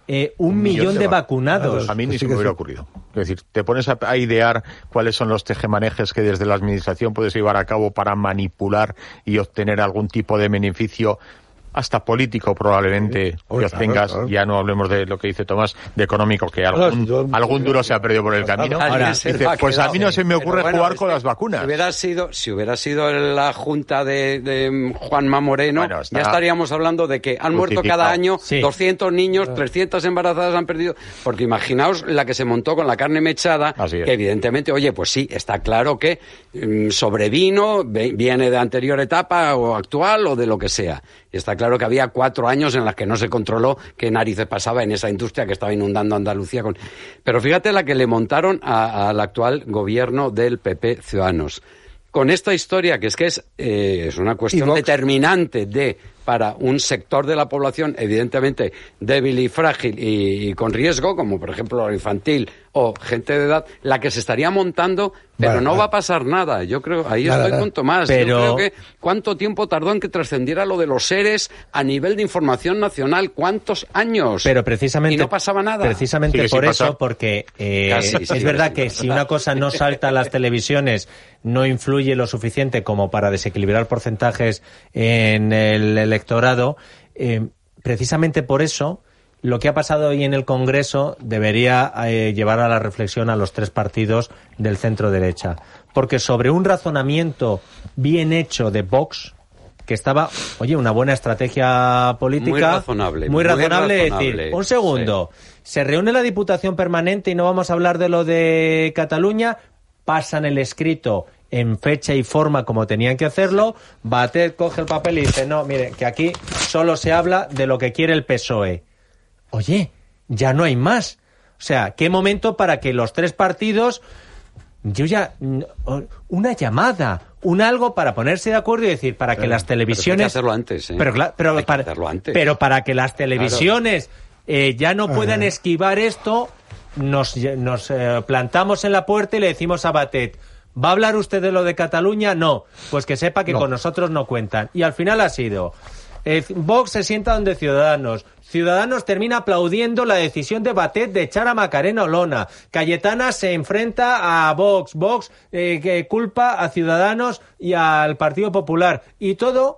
S2: eh, un, un millón, millón de, de vacunados.
S5: A mí ni se me hubiera ocurrido. Es decir, te pones a, a idear cuáles son los tejemanejes que desde la administración puedes llevar a cabo para manipular y obtener algún tipo de beneficio, hasta político probablemente, sí, que obtengas, claro, claro. Ya no hablemos de lo que dice Tomás, de económico, que algún, claro, si algún duro se ha perdido por el camino. Ahora, dice, pues a mí no se me ocurre bueno, jugar con las vacunas.
S4: Si hubiera sido, si hubiera sido la junta de, de Juanma Moreno, bueno, ya estaríamos hablando de que han muerto cada año sí. doscientos niños, claro. trescientas embarazadas han perdido, porque imaginaos la que se montó con la carne mechada, que evidentemente, oye, pues sí, está claro que um, sobrevino, viene de anterior etapa o actual o de lo que sea. Y está claro que había cuatro años en las que no se controló qué narices pasaba en esa industria que estaba inundando Andalucía. Con... Pero fíjate la que le montaron a, al actual gobierno del P P Ciudadanos. Con esta historia, que es que es, eh, es una cuestión determinante de para un sector de la población evidentemente débil y frágil y, y con riesgo, como por ejemplo lo infantil o gente de edad, la que se estaría montando, pero vale, no vale. va a pasar nada. Yo creo, ahí nada, estoy nada. con Tomás. Pero... Yo creo que cuánto tiempo tardó en que trascendiera lo de los seres a nivel de información nacional, cuántos años.
S2: Pero precisamente
S4: y no pasaba nada.
S2: Precisamente Sigue por eso, pasar. porque eh, Casi, es sí, verdad sí, que sí. si una cosa no salta a las televisiones, no influye lo suficiente como para desequilibrar porcentajes en el electorado. Eh, precisamente por eso, lo que ha pasado hoy en el Congreso debería eh, llevar a la reflexión a los tres partidos del centro-derecha. Porque sobre un razonamiento bien hecho de Vox, que estaba, oye, una buena estrategia política.
S4: Muy razonable.
S2: Muy razonable, muy razonable. decir, un segundo, sí. se reúne la Diputación Permanente y no vamos a hablar de lo de Cataluña, pasan el escrito en fecha y forma como tenían que hacerlo, Batet coge el papel y dice, no, mire, que aquí solo se habla de lo que quiere el P S O E. Oye, ya no hay más. O sea, ¿qué momento para que los tres partidos, yo ya, una llamada, un algo para ponerse de acuerdo y decir, para pero, que las televisiones...
S4: Pero hay que hacerlo antes, ¿eh?
S2: Pero, pero,
S4: hay
S2: para,
S4: que hacerlo antes.
S2: pero para que las televisiones claro. eh, ya no puedan esquivar esto, nos, nos eh, plantamos en la puerta y le decimos a Batet, ¿va a hablar usted de lo de Cataluña? No. Pues que sepa que no. con nosotros no cuentan. Y al final ha sido... Eh, Vox se sienta donde Ciudadanos. Ciudadanos termina aplaudiendo la decisión de Batet de echar a Macarena Olona. Cayetana se enfrenta a Vox. Vox eh, que culpa a Ciudadanos y al Partido Popular. Y todo...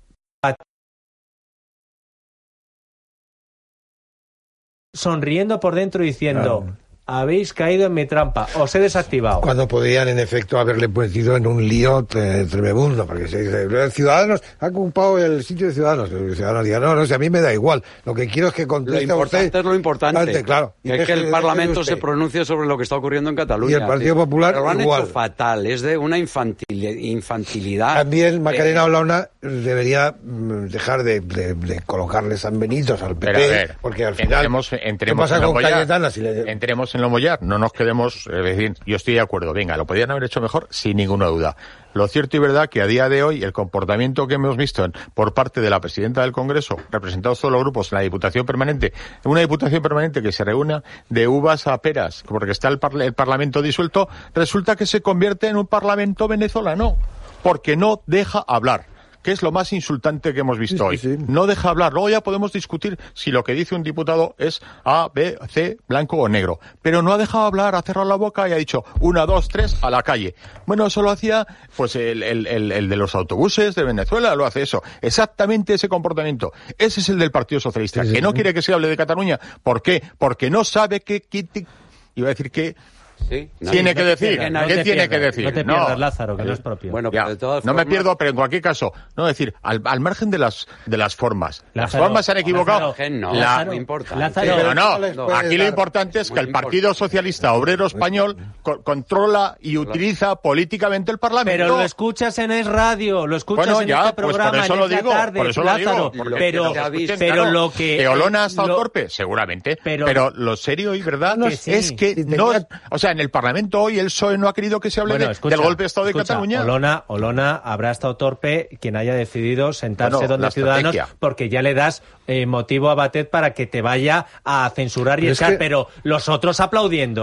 S2: sonriendo por dentro diciendo... Claro. Habéis caído en mi trampa, os he desactivado.
S3: Cuando podrían, en efecto, haberle metido en un lío tremebundo, porque se dice, Ciudadanos ha ocupado el sitio de Ciudadanos. El Ciudadanos diga, no, no, si a mí me da igual. Lo que quiero es que conteste
S4: lo importante
S3: usted.
S4: es lo importante.
S3: Antes, claro.
S4: Y es que el Parlamento se pronuncie sobre lo que está ocurriendo en Cataluña.
S3: Y el Partido Popular
S4: Pero lo han
S3: igual.
S4: hecho fatal, es de una infantil, infantilidad.
S3: También Macarena Olona debería dejar de, de, de colocarle sanbenitos al P P,
S5: ver,
S3: porque al final,
S5: entremos, entremos
S3: ¿qué pasa con Cayetana? Si le...
S5: Entremos en lo mollar, no nos quedemos, es decir, yo estoy de acuerdo, venga, lo podrían haber hecho mejor sin ninguna duda. Lo cierto y verdad que a día de hoy el comportamiento que hemos visto en, por parte de la presidenta del Congreso, representados todos los grupos en la Diputación Permanente, una Diputación Permanente que se reúna de uvas a peras, porque está el, parla- el Parlamento disuelto, resulta que se convierte en un Parlamento venezolano, porque no deja hablar. Que es lo más insultante que hemos visto sí, sí, hoy. Sí. No deja hablar. Luego ya podemos discutir si lo que dice un diputado es A, B, C, blanco o negro. Pero no ha dejado hablar, ha cerrado la boca y ha dicho una, dos, tres, a la calle. Bueno, eso lo hacía pues el, el, el, el de los autobuses de Venezuela, lo hace eso. Exactamente ese comportamiento. Ese es el del Partido Socialista, sí, sí, que no sí. quiere que se hable de Cataluña. ¿Por qué? Porque no sabe qué... qué, qué iba a decir que... Sí, no, tiene no que decir, ¿qué no tiene pierdas, que decir?
S2: No te pierdas, no. Lázaro, que no es propio.
S5: Bueno, ya, de todas no formas... me pierdo, pero en cualquier caso, no decir, al, al margen de las de las formas.
S2: Lázaro,
S5: las formas se han equivocado.
S4: Lázaro, no,
S5: la,
S4: no importa.
S5: Lázaro, pero no, no aquí lo importante es que el Partido Socialista Obrero Español co- controla y utiliza políticamente el Parlamento.
S2: Pero lo escuchas en el radio, lo escuchas
S5: bueno,
S2: en
S5: ya,
S2: este programa,
S5: pues por eso
S2: en
S5: lo
S2: esta
S5: digo,
S2: tarde,
S5: por eso
S2: Lázaro,
S5: lo digo.
S2: Pero,
S5: escuchen,
S2: pero
S5: claro,
S2: lo que...
S5: ¿Que Olona ha estado
S2: lo,
S5: torpe? Seguramente. Pero, pero lo serio y verdad
S2: que
S5: es,
S2: sí.
S5: es que
S3: sí,
S5: no... O sea, en el Parlamento hoy el P S O E no ha querido que se hable bueno, de, escucha, del golpe de Estado
S2: escucha,
S5: de Cataluña.
S2: Olona, Olona habrá estado torpe quien haya decidido sentarse
S5: bueno,
S2: donde Ciudadanos
S5: estrategia.
S2: porque ya le das eh, motivo a Batet para que te vaya a censurar y
S3: pero
S2: echar,
S3: es que...
S2: pero los otros aplaudiendo.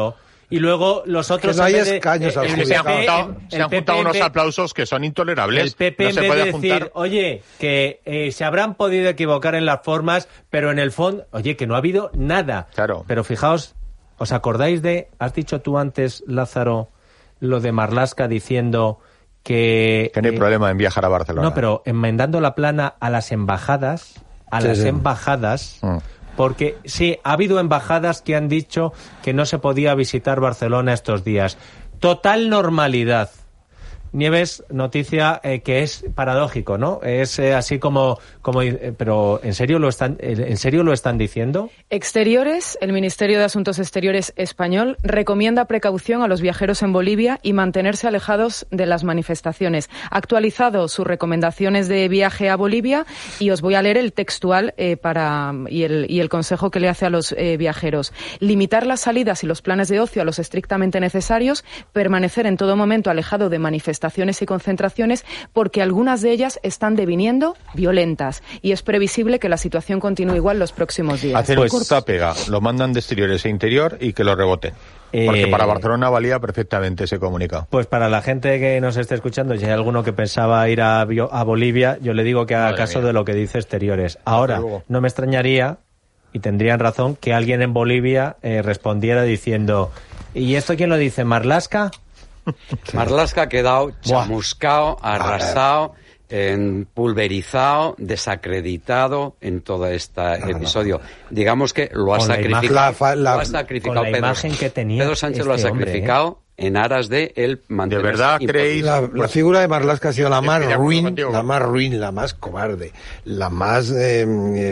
S2: y luego los otros...
S3: Que no hay
S2: en vez de-
S3: escaños al
S2: el
S5: Es que se han
S3: P P,
S5: juntado, se
S2: el
S5: han
S2: P P
S5: juntado
S2: en
S5: unos
S2: vez-
S5: aplausos que son intolerables.
S2: El P P
S5: no
S2: en
S5: se
S2: vez
S5: puede
S2: de decir,
S5: juntar.
S2: oye, que eh, se habrán podido equivocar en las formas, pero en el fondo, oye, que no ha habido nada.
S5: Claro.
S2: Pero fijaos, ¿os acordáis de, has dicho tú antes, Lázaro, lo de Marlaska diciendo que...
S5: Que no hay
S2: eh,
S5: problema en viajar a Barcelona.
S2: No, pero enmendando la plana a las embajadas, a
S3: Sí,
S2: las
S3: sí.
S2: embajadas,
S5: Mm.
S2: porque sí, ha habido embajadas que han dicho que no se podía visitar Barcelona estos días. Total normalidad. Nieves, noticia eh, que es paradójico, ¿no? Es eh, así como, como eh, pero ¿en serio lo están, en serio lo están diciendo?
S6: Exteriores, el Ministerio de Asuntos Exteriores español recomienda precaución a los viajeros en Bolivia y mantenerse alejados de las manifestaciones. Ha actualizado sus recomendaciones de viaje a Bolivia y os voy a leer el textual eh, para y el, y el consejo que le hace a los eh, viajeros. Limitar las salidas y los planes de ocio a los estrictamente necesarios, permanecer en todo momento alejado de manifestaciones y concentraciones porque algunas de ellas están deviniendo violentas y es previsible que la situación continúe igual los próximos días.
S5: Hacen
S2: Pues-
S5: un corta pega, lo mandan de exteriores e interior y que lo reboten. Porque
S2: Eh,
S5: para Barcelona valía perfectamente ese comunicado.
S2: Pues para la gente que nos esté escuchando, si hay alguno que pensaba ir a, Bio- a Bolivia, yo le digo que haga
S5: Madre
S2: caso
S5: mía.
S2: de lo que dice Exteriores. Ahora,
S5: luego.
S2: no me extrañaría, y tendrían razón, que alguien en Bolivia eh, respondiera diciendo, ¿y esto quién lo dice? ¿Marlaska?
S4: Marlaska ha quedado chamuscado, arrasado, en pulverizado, desacreditado en todo este episodio. Digamos que lo ha
S2: Con la
S4: sacrificado.
S3: imagen- la fa- la-
S4: lo ha sacrificado
S2: con la
S4: Pedro,
S2: imagen que tenía
S4: Pedro Sánchez lo ha
S2: este hombre,
S4: sacrificado en aras de el
S5: ¿De
S4: mantenerse
S5: verdad
S4: impoluto.
S5: creéis?
S3: La, la figura de Marlaska ha sido la más
S5: Estoy de acuerdo
S3: ruin,
S5: contigo.
S3: la más ruin, la más cobarde, la más eh, eh,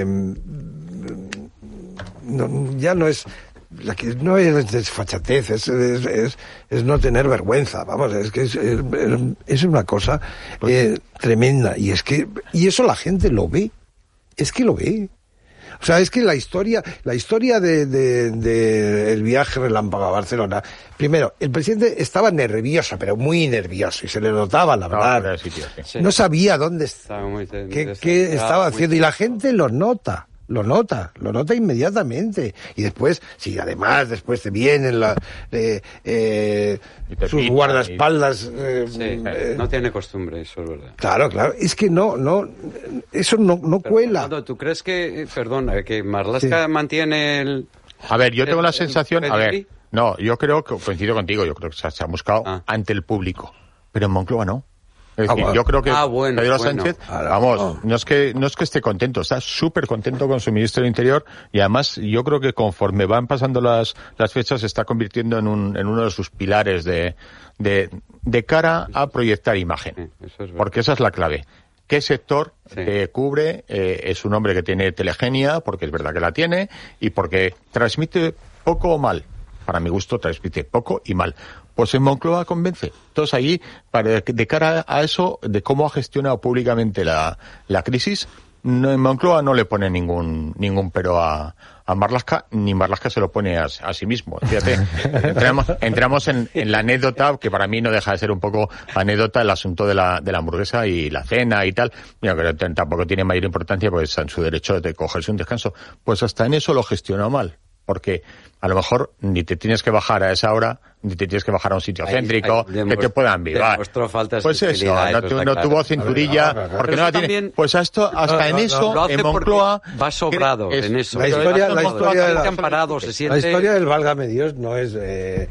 S3: no, ya no es la que no es desfachatez, es, es, es, es no tener vergüenza, vamos, es que es, es, es una cosa eh, tremenda y es que y eso la gente lo ve, es que lo ve. O sea, es que la historia, la historia de, de, de el viaje relámpago a Barcelona, primero, el presidente estaba nervioso, pero muy nervioso, y se le notaba, la
S5: No,
S3: verdad.
S5: fuera de sitio, sí.
S4: Sí.
S3: No sabía dónde
S4: Estaba muy ten-
S3: qué,
S4: des-
S3: qué
S4: estaba
S3: estaba
S4: muy
S3: haciendo, y la gente lo nota. Lo nota, lo nota inmediatamente. Y después, si además después te vienen la, eh, eh,
S5: Y te
S3: sus
S5: pichan,
S3: guardaespaldas. eh,
S4: Sí,
S3: eh,
S4: no tiene costumbre, eso es verdad.
S3: Claro, claro. Es que no, no, eso no, no
S4: Pero,
S3: cuela.
S4: Fernando, ¿tú crees que, eh, perdona, que Marlaska
S3: Sí.
S4: mantiene el...
S5: A ver, yo tengo
S4: el-
S5: la
S4: el
S5: sensación... A ver,
S4: pedigrí?
S5: no, yo creo que coincido contigo, yo creo que se ha, se ha buscado
S4: Ah.
S5: ante el público, pero en Moncloa no. Es
S3: Ah,
S5: decir,
S3: bueno.
S5: yo creo que
S4: Ah, bueno,
S5: Pedro
S4: bueno.
S5: Sánchez,
S3: Ahora,
S5: vamos,
S3: no.
S5: no es que no es que esté contento, está súper contento con su ministro del Interior y además yo creo que conforme van pasando las, las fechas se está convirtiendo en, un, en uno de sus pilares de, de, de cara a proyectar imagen.
S4: Sí, eso es verdad.
S5: Porque esa es la clave. ¿Qué sector
S4: Sí.
S5: eh, cubre? Eh, es un hombre que tiene telegenia, porque es verdad que la tiene, y porque transmite poco o mal. Para mi gusto, transmite poco y mal. Pues en Moncloa convence. Entonces ahí, para, de cara a eso, de cómo ha gestionado públicamente la, la crisis, no, en Moncloa no le pone ningún ningún pero a, a Marlaska, ni Marlaska se lo pone a, a sí mismo. Fíjate, entramos, entramos en, en la anécdota, que para mí no deja de ser un poco anécdota, el asunto de la, de la hamburguesa y la cena y tal. Mira, que t- tampoco tiene mayor importancia, pues está en su derecho de cogerse un descanso. Pues hasta en eso lo gestionó mal. Porque a lo mejor ni te tienes que bajar a esa hora, ni te tienes que bajar a un sitio
S4: Ahí-
S5: céntrico,
S4: ahí
S5: que
S4: demos-
S5: te puedan vivar.
S4: demostró falta de
S5: Pues eso,
S4: sensibilidad,
S5: no,
S4: eso
S5: tu-
S4: está
S5: no
S4: claro.
S5: tuvo cinturilla,
S3: A ver, no, no, no.
S5: porque
S4: Pero
S5: no la
S4: eso
S5: tiene.
S4: también-
S5: Pues a esto, hasta
S3: No,
S5: en
S3: no,
S5: eso,
S4: Lo hace
S5: en
S4: porque
S5: Moncloa...
S4: va sobrado
S5: es-
S4: en eso.
S3: La
S5: Pero
S3: historia-
S5: en
S3: la
S5: Moncloa
S3: historia de la-
S5: también
S4: amparado, se siente...
S3: La historia del válgame Dios no es eh,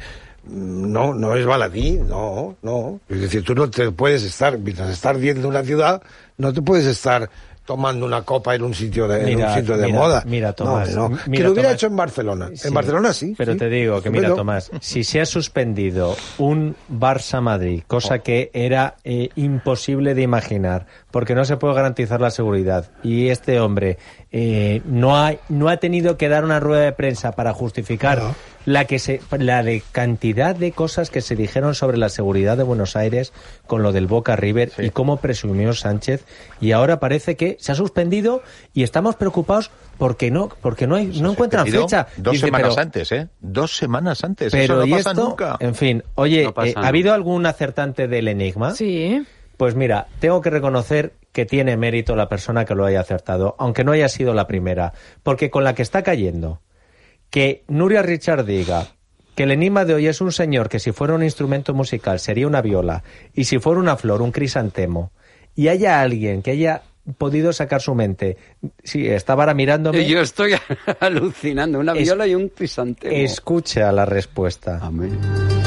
S3: no no es baladí, no, no. Es decir, tú no te puedes estar, mientras estás viendo una ciudad, no te puedes estar tomando una copa en un sitio de, en
S2: Mira,
S3: un sitio de
S2: mira,
S3: moda.
S2: mira, Tomás,
S3: No, no.
S2: mira,
S3: que lo hubiera
S2: Tomás.
S3: hecho en Barcelona.
S2: Sí.
S3: En Barcelona sí.
S2: Pero
S3: sí.
S2: te digo que, mira,
S3: Estupendo.
S2: Tomás, si se ha suspendido un Barça-Madrid, cosa que era eh, imposible de imaginar, porque no se puede garantizar la seguridad, y este hombre eh, no, ha, no ha tenido que dar una rueda de prensa para justificar
S3: No.
S2: la que se la de cantidad de cosas que se dijeron sobre la seguridad de Buenos Aires con lo del Boca River y cómo presumió Sánchez, y ahora parece que se ha suspendido y estamos preocupados porque no porque no hay no encuentran
S5: Suspendido
S2: fecha.
S5: Dos
S2: Dice,
S5: semanas
S2: pero-
S5: antes, ¿eh? Dos semanas antes.
S2: pero
S5: Eso
S2: ¿y
S5: no pasa
S2: esto?
S5: nunca.
S2: En fin, oye,
S4: No pasa
S2: eh, ¿ha
S4: nunca.
S2: habido algún acertante del enigma?
S6: Sí.
S2: Pues mira, tengo que reconocer que tiene mérito la persona que lo haya acertado, aunque no haya sido la primera, porque con la que está cayendo, que Nuria Richard diga que el enigma de hoy es un señor que si fuera un instrumento musical sería una viola y si fuera una flor un crisantemo, y haya alguien que haya podido sacar su mente. Sí, estaba ahora mirándome.
S4: Yo estoy alucinando, una
S2: es,
S4: viola y un crisantemo.
S2: Escucha la respuesta.
S4: Amén.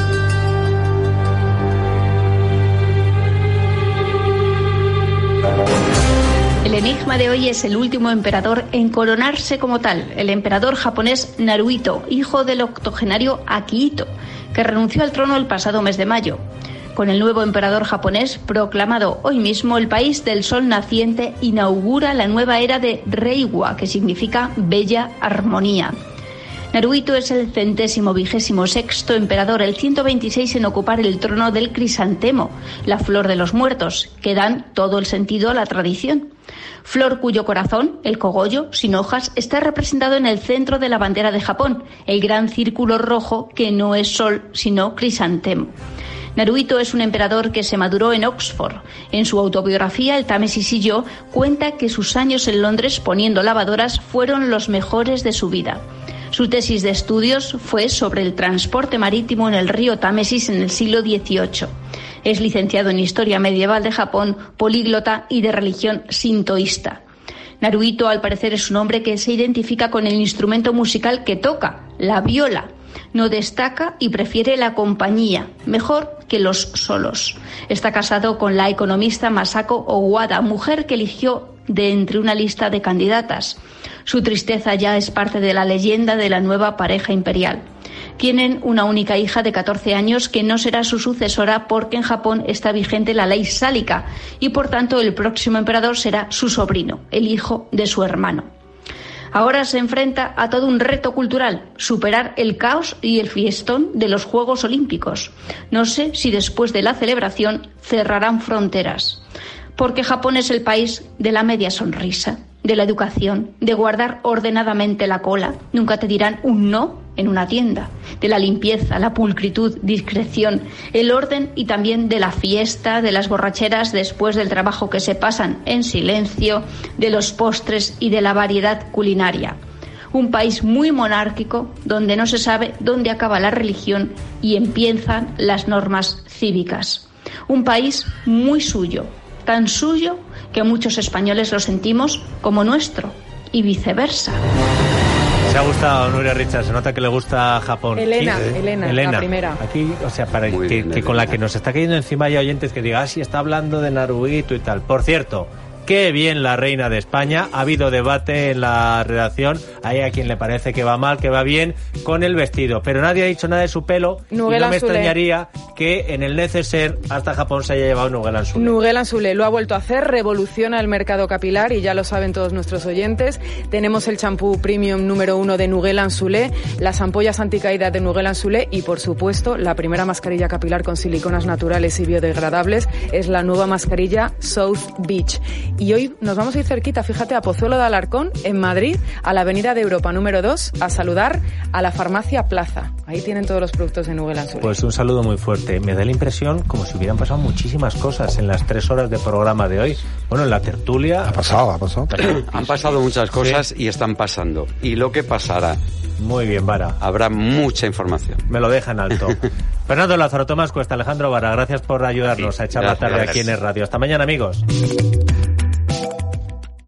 S11: El enigma de hoy es el último emperador en coronarse como tal, el emperador japonés Naruhito, hijo del octogenario Akihito, que renunció al trono el pasado mes de mayo. Con el nuevo emperador japonés proclamado hoy mismo, el país del sol naciente inaugura la nueva era de Reiwa, que significa bella armonía. Naruhito es el centésimo vigésimo sexto emperador, el ciento veintiséis en ocupar el trono del crisantemo, la flor de los muertos, que dan todo el sentido a la tradición. Flor cuyo corazón, el cogollo, sin hojas, está representado en el centro de la bandera de Japón, el gran círculo rojo que no es sol, sino crisantemo. Naruhito es un emperador que se maduró en Oxford. En su autobiografía, El Támesis y yo, cuenta que sus años en Londres poniendo lavadoras fueron los mejores de su vida. Su tesis de estudios fue sobre el transporte marítimo en el río Támesis en el siglo dieciocho. Es licenciado en Historia Medieval de Japón, políglota y de religión sintoísta. Naruhito, al parecer, es un hombre que se identifica con el instrumento musical que toca, la viola. No destaca y prefiere la compañía, mejor que los solos. Está casado con la economista Masako Owada, mujer que eligió de entre una lista de candidatas. Su tristeza ya es parte de la leyenda de la nueva pareja imperial. Tienen una única hija de catorce años que no será su sucesora porque en Japón está vigente la ley sálica y por tanto el próximo emperador será su sobrino, el hijo de su hermano. Ahora se enfrenta a todo un reto cultural, superar el caos y el fiestón de los Juegos Olímpicos. No sé si después de la celebración cerrarán fronteras, porque Japón es el país de la media sonrisa, de la educación, de guardar ordenadamente la cola. Nunca te dirán un no en una tienda, de la limpieza, la pulcritud, discreción, el orden y también de la fiesta, de las borracheras después del trabajo que se pasan en silencio, de los postres y de la variedad culinaria. Un país muy monárquico donde no se sabe dónde acaba la religión y empiezan las normas cívicas. Un país muy suyo, tan suyo que muchos españoles lo sentimos como nuestro y viceversa.
S2: Se ha gustado, Nuria Richard, se nota que le gusta Japón.
S6: Elena,
S2: sí, ¿eh?
S6: Elena,
S2: Elena,
S6: la primera.
S2: Aquí, o sea, para
S4: Muy
S2: que,
S4: bien,
S2: que con la que nos está cayendo encima hay oyentes que digan, ah, sí, está hablando de Naruhito y tal. Por cierto, qué bien la reina de España. Ha habido debate en la redacción. Hay a quien le parece que va mal, que va bien con el vestido. Pero nadie ha dicho nada de su pelo.
S6: Nugel
S2: y no me
S6: Anzulé.
S2: extrañaría que en el neceser hasta Japón se haya llevado Nugel Anzulé.
S6: Nugel Anzulé lo ha vuelto a hacer, revoluciona el mercado capilar y ya lo saben todos nuestros oyentes. Tenemos el champú premium número uno de Nugel Anzulé, las ampollas anticaídas de Nugel Anzulé y, por supuesto, la primera mascarilla capilar con siliconas naturales y biodegradables es la nueva mascarilla South Beach. Y hoy nos vamos a ir cerquita, fíjate, a Pozuelo de Alarcón, en Madrid, a la Avenida de Europa número dos, a saludar a la farmacia Plaza. Ahí tienen todos los productos de Nugel Anzulé.
S2: Pues un saludo muy fuerte. Me da la impresión como si hubieran pasado muchísimas cosas en las tres horas de programa de hoy. Bueno, en la tertulia...
S3: Ha pasado, ha pasado.
S4: Han pasado muchas cosas sí. Y están pasando. Y lo que pasará...
S2: Muy bien, Vara.
S4: Habrá mucha información.
S2: Me lo dejan alto. Fernando Lázaro, Tomás Cuesta, Alejandro Vara, gracias por ayudarnos a, a echar gracias, la tarde gracias. Aquí en el radio. Hasta mañana, amigos.